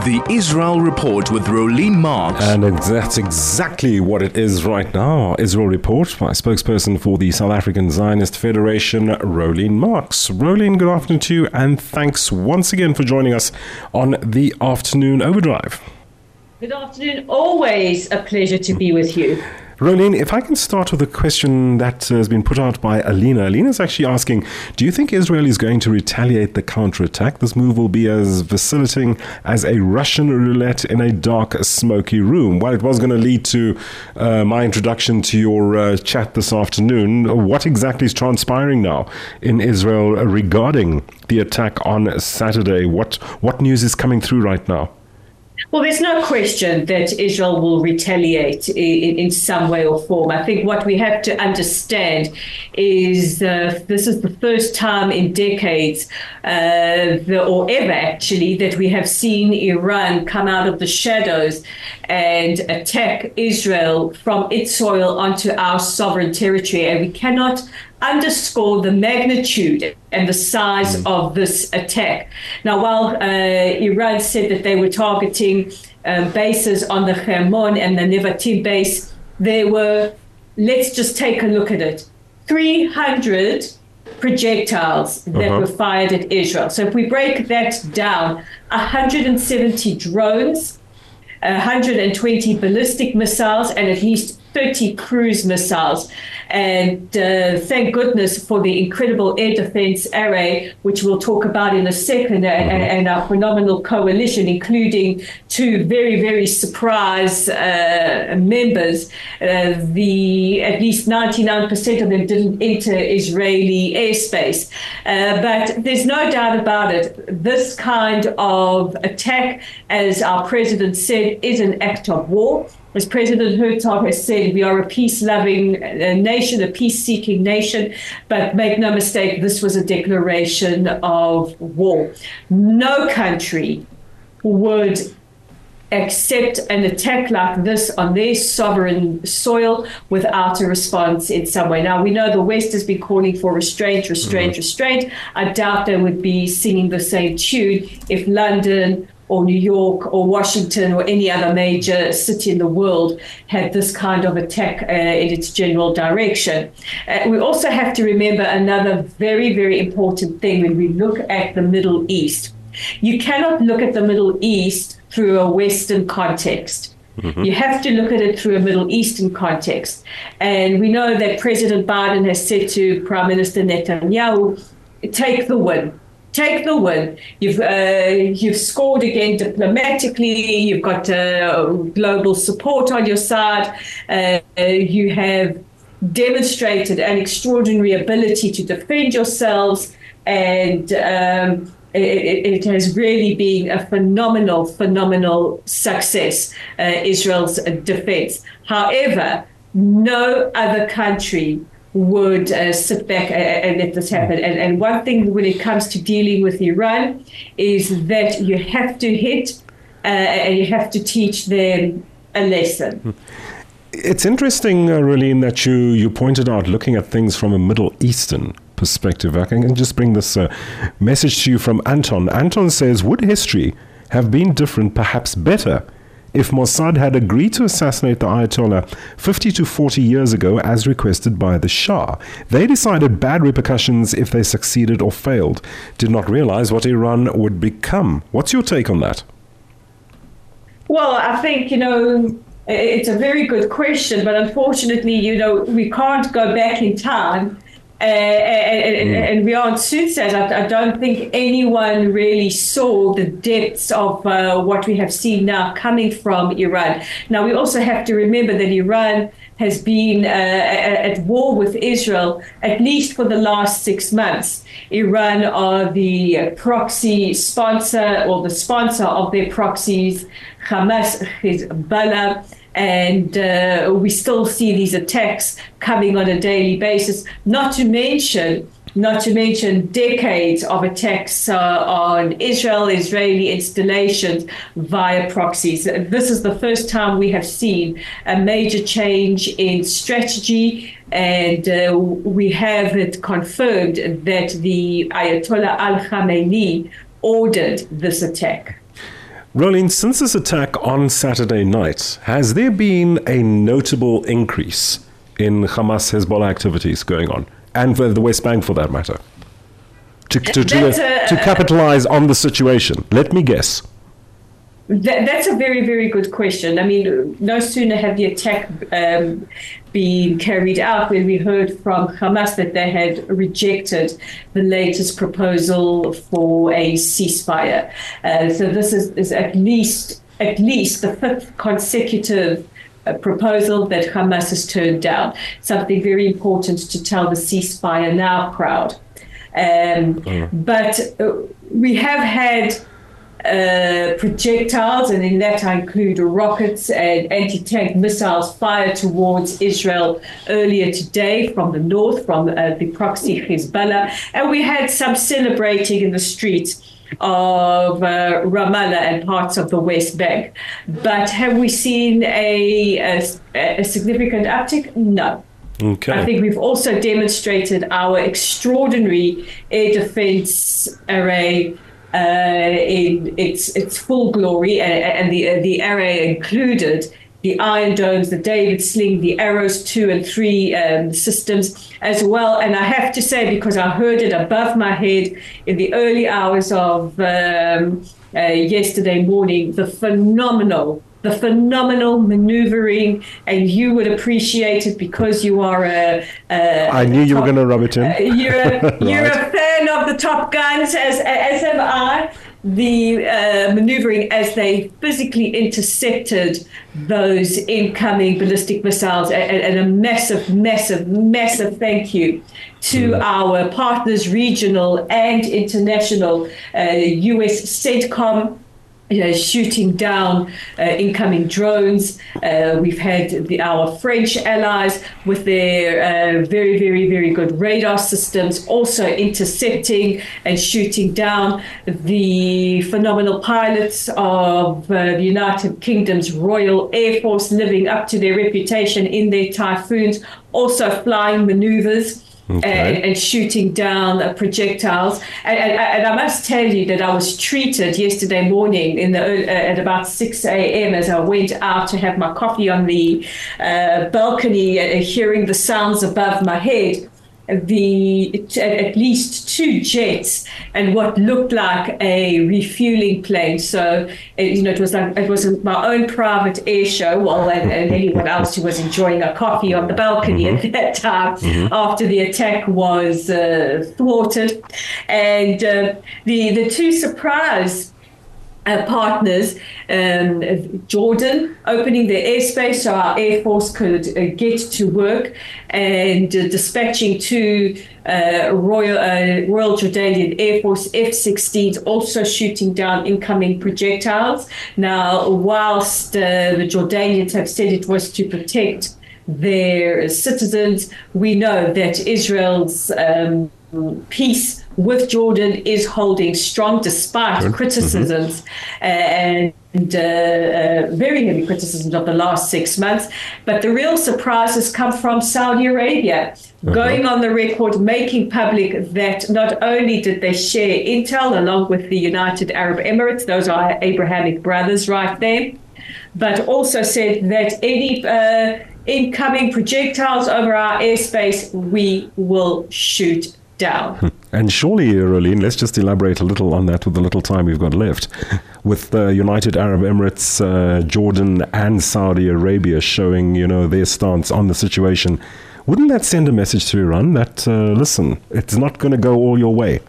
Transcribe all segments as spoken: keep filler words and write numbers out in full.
The Israel Report with Rolene Marks. And that's exactly what it is right now. Israel Report by spokesperson for the South African Zionist Federation, Rolene Marks. Rolene, good afternoon to you, and thanks once again for joining us on the Afternoon Overdrive. Good afternoon. Always a pleasure to be with you. Rolene, if I can start with a question that has been put out by Alina. Alina is actually asking, do you think Israel is going to retaliate the counterattack? This move will be as vacillating as a Russian roulette in a dark, smoky room. Well, it was going to lead to uh, my introduction to your uh, chat this afternoon. What exactly is transpiring now in Israel regarding the attack on Saturday? What, what news is coming through right now? Well, there's no question that Israel will retaliate in, in some way or form. I think what we have to understand is uh, this is the first time in decades, uh, the, or ever actually, that we have seen Iran come out of the shadows and attack Israel from its soil onto our sovereign territory. And we cannot underscore the magnitude and the size mm. of this attack. Now, while uh, Iran said that they were targeting um, bases on the Hermon and the Nevatim base, there were, let's just take a look at it, three hundred projectiles that uh-huh. were fired at Israel. So if we break that down, one hundred seventy drones, one hundred twenty ballistic missiles, and at least thirty cruise missiles. And uh, thank goodness for the incredible air defense array, which we'll talk about in a second, and, and our phenomenal coalition, including two very, very surprise uh, members. Uh, the at least ninety-nine percent of them didn't enter Israeli airspace. Uh, but there's no doubt about it. This kind of attack, as our president said, is an act of war. As President Herzog has said, we are a peace-loving nation, a peace-seeking nation, but make no mistake, this was a declaration of war. No country would accept an attack like this on their sovereign soil without a response in some way. Now, we know the West has been calling for restraint, restraint, mm-hmm. restraint. I doubt they would be singing the same tune if London or New York or Washington or any other major city in the world had this kind of attack uh, in its general direction. Uh, we also have to remember another very, very important thing when we look at the Middle East. You cannot look at the Middle East through a Western context. Mm-hmm. You have to look at it through a Middle Eastern context. And we know that President Biden has said to Prime Minister Netanyahu, take the win. Take the win. You've uh, you've scored again diplomatically. You've got uh, global support on your side. Uh, you have demonstrated an extraordinary ability to defend yourselves, and um, it, it has really been a phenomenal, phenomenal success, uh, Israel's defense. However, no other country would uh, sit back and, and let this happen. And, and one thing when it comes to dealing with Iran is that you have to hit uh, and you have to teach them a lesson. It's interesting, uh, Rolene, that you, you pointed out looking at things from a Middle Eastern perspective. I can just bring this uh, message to you from Anton. Anton says, would history have been different, perhaps better, if Mossad had agreed to assassinate the Ayatollah fifty to forty years ago as requested by the Shah? They decided bad repercussions if they succeeded or failed, did not realize what Iran would become. What's your take on that? Well, I think, you know, it's a very good question, but unfortunately, you know, we can't go back in time. Uh, and, mm. and we aren't soothsayers. I, I don't think anyone really saw the depths of uh, what we have seen now coming from Iran. Now, we also have to remember that Iran has been uh, at war with Israel at least for the last six months. Iran are the proxy sponsor or the sponsor of their proxies, Hamas, Hezbollah. And uh, we still see these attacks coming on a daily basis, not to mention not to mention decades of attacks uh, on Israel, Israeli installations via proxies. This is the first time we have seen a major change in strategy, and uh, we have it confirmed that the Ayatollah Al Khamenei ordered this attack. Rolene, since this attack on Saturday night, has there been a notable increase in Hamas-Hezbollah activities going on? And for the West Bank, for that matter? To, to, to, uh, to capitalize on the situation. Let me guess. That, that's a very, very good question. I mean, no sooner had the attack um, been carried out when we heard from Hamas that they had rejected the latest proposal for a ceasefire. Uh, so this is, is at least at least the fifth consecutive uh, proposal that Hamas has turned down. Something very important to tell the ceasefire now crowd. Um, mm. But uh, we have had Uh, projectiles, and in that I include rockets and anti-tank missiles fired towards Israel earlier today from the north, from uh, the proxy Hezbollah. And we had some celebrating in the streets of uh, Ramallah and parts of the West Bank. But have we seen a, a, a significant uptick? No. Okay. I think we've also demonstrated our extraordinary air defense array Uh, in its its full glory, and, and the uh, the array included the Iron Domes, the David Sling, the Arrows two and three um, systems as well. And I have to say, because I heard it above my head in the early hours of um, uh, yesterday morning, the phenomenal the phenomenal maneuvering, and you would appreciate it because you are a... a I knew you top, were going to rub it in. Uh, you're a, right. You're a fan of the Top Guns, as, as am I. The uh, maneuvering as they physically intercepted those incoming ballistic missiles, and, and a massive, massive, massive thank you to mm. our partners, regional and international, uh, U S CENTCOM, You know, shooting down uh, incoming drones. Uh, we've had the, our French allies with their uh, very, very, very good radar systems also intercepting and shooting down. The phenomenal pilots of uh, the United Kingdom's Royal Air Force, living up to their reputation in their Typhoons, also flying maneuvers. Okay. And, and shooting down uh, projectiles. And, and, and I must tell you that I was treated yesterday morning in the uh, at about six a.m. as I went out to have my coffee on the uh, balcony, uh, hearing the sounds above my head. The at least two jets and what looked like a refueling plane. So you know, it was like it was my own private air show. Well, and, and anyone else who was enjoying a coffee on the balcony mm-hmm. at that time mm-hmm. after the attack was uh, thwarted, and uh, the the two surprise. Uh, partners, um, Jordan opening their airspace so our Air Force could uh, get to work, and uh, dispatching two uh, Royal uh, Royal Jordanian Air Force F sixteens, also shooting down incoming projectiles. Now, whilst uh, the Jordanians have said it was to protect their citizens, we know that Israel's um, peace with Jordan is holding strong despite Good. criticisms mm-hmm. and uh, uh, very heavy criticisms of the last six months. But the real surprises come from Saudi Arabia, uh-huh. going on the record, making public that not only did they share intel along with the United Arab Emirates, those are Abrahamic brothers right there, but also said that any uh, incoming projectiles over our airspace, we will shoot down. And surely, Rolene, let's just elaborate a little on that with the little time we've got left. With the United Arab Emirates, uh, Jordan and Saudi Arabia showing, you know, their stance on the situation, wouldn't that send a message to Iran that, uh, listen, it's not going to go all your way?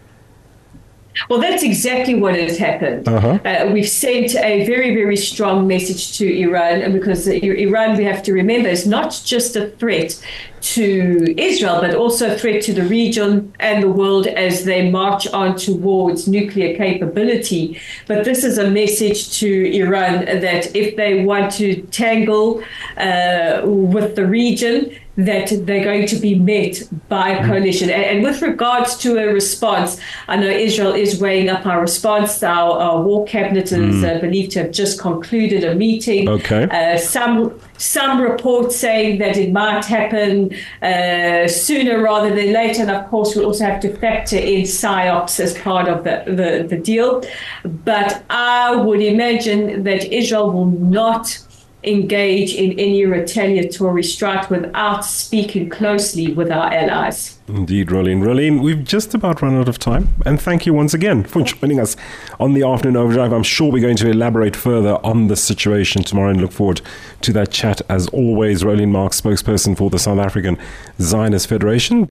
Well, that's exactly what has happened. Uh-huh. Uh, we've sent a very, very strong message to Iran, and because Iran, we have to remember, is not just a threat to Israel, but also a threat to the region and the world as they march on towards nuclear capability. But this is a message to Iran that if they want to tangle uh, with the region, that they're going to be met by a coalition. And, and with regards to a response, I know Israel is weighing up our response. Our, our war cabinet is mm. uh, believed to have just concluded a meeting. Okay. Uh, some some reports saying that it might happen uh, sooner rather than later. And of course, we also have to factor in PSYOPs as part of the, the, the deal. But I would imagine that Israel will not engage in any retaliatory strike without speaking closely with our allies. Indeed, Rolene. Rolene, we've just about run out of time. And thank you once again for joining us on the Afternoon Overdrive. I'm sure we're going to elaborate further on the situation tomorrow and look forward to that chat. As always, Rolene Marks, spokesperson for the South African Zionist Federation.